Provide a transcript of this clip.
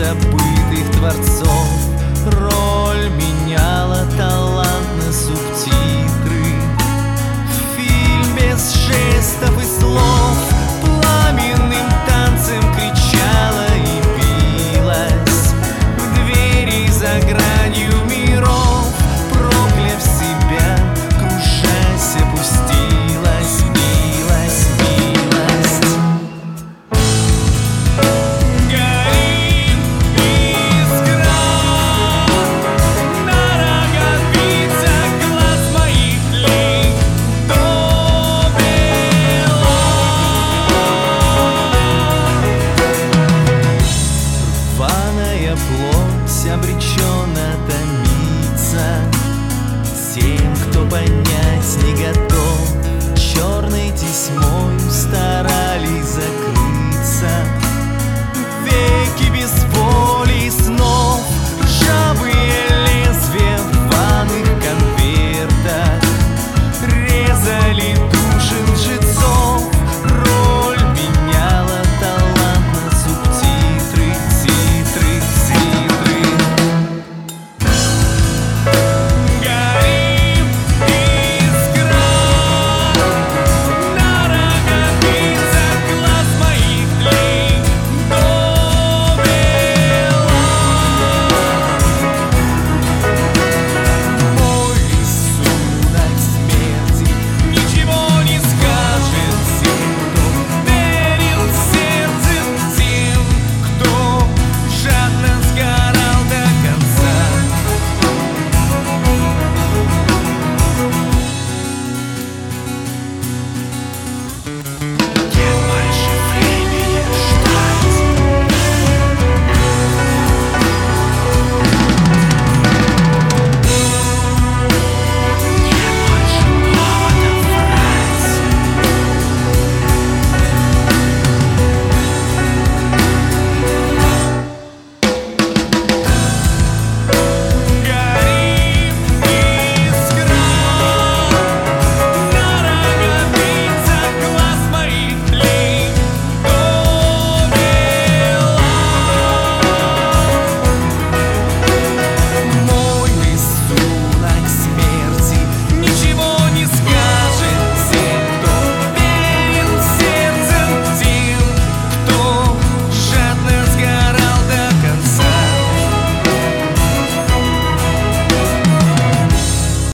забытых творцов. Роль меняла талант на субтитры. Фильм без жестов и слов пламенным танцем кричала и билась в двери за гранью миров, прокляв себя, крушась, опустилась, билась, билась. Горит искра на роговицах глаз моих лик до бела. Рваная плоть обречена